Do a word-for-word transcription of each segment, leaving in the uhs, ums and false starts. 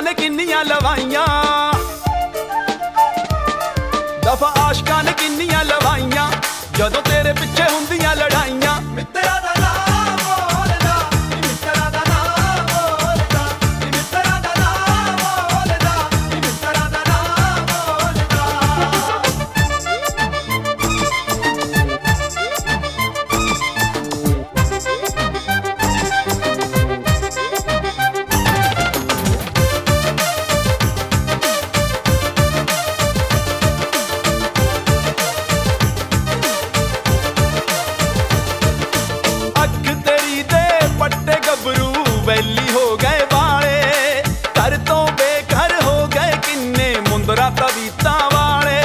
ने किन्नियां लवाइयां, दफा आशकां ने किन्नियां लवाइयां, जदों तेरे पिछे हुंदियां लड़ाइयां। मित्तरा दा नाम बोलदा, मित्तरा दा नाम बोलदा, मित्तरा दा नाम बोलदा, मित्तरा दा नाम बोलदा। वैली हो गए वाले, घर तो बेघर हो गए किन्ने मुंदरा तवीता वाले।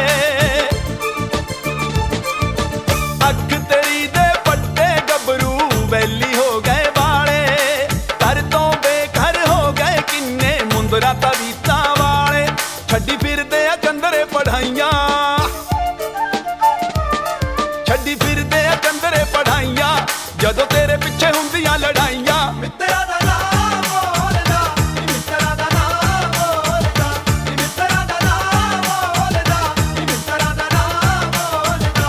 अख तेरी दे पट्टे गबरू वैली हो गए वाले, घर तो बेघर हो गए किन्ने मुंदरा तवीता वाले। छड्डी फिरदे आ कंदरे पढ़ाइयां, छड्डी फिरदे आ कंदरे पढ़ाइयां, जदों तेरे पिछे हुंदियां लड़ाइयां। मित्तरा दा नाम बोलदा, मित्तरा दा नाम बोलदा, मित्तरा दा नाम बोलदा, मित्तरा दा नाम बोलदा।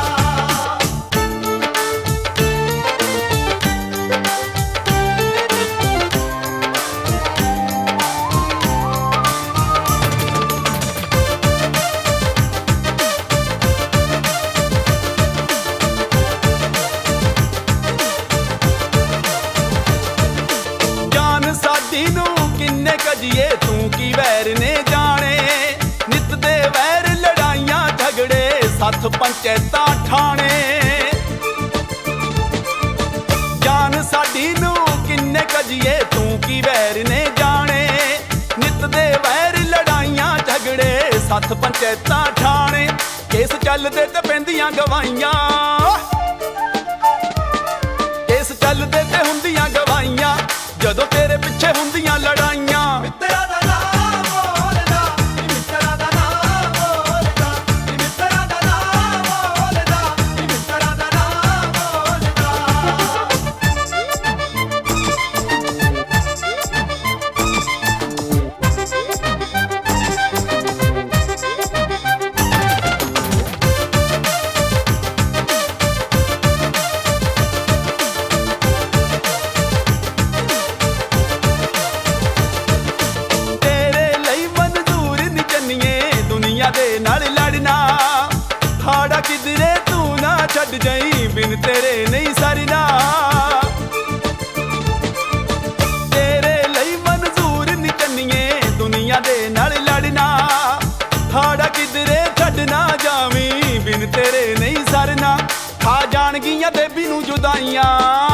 किन्ने कजिए तू की वैर ने जाने, नित दे वैर लड़ाइयां झगड़े सत्थ पंचायतां ठाणे। जान साडी नू किन्ने कजिए तू की वैर ने जाने, नित दे वैर लड़ाइयां झगड़े सत्थ पंचायतां ठाणे। केस चलदे ते पैंदियां गवाइयां, केस चलदे ते हुंदियां गवाइयां, जदों तेरे पिछे हुंदियां लड़ाइयां। मित्तरा दा नाम बोलदा, मित्तरा दा नाम बोलदा, मित्तरा दा नाम बोलदा, मित्तरा दा नाम बोलदा। दे नाल लड़ना खाड़ा किधरे तू ना छड़ जाई, बिन तेरे नहीं सरना। तेरे लई मंजूर नी चन्निए दुनिया दे नाल लड़ना, खाड़ा किधरे छड़ ना जावी, बिन तेरे नहीं सरना। खा जाणगियां देवी नू जुदाइयां,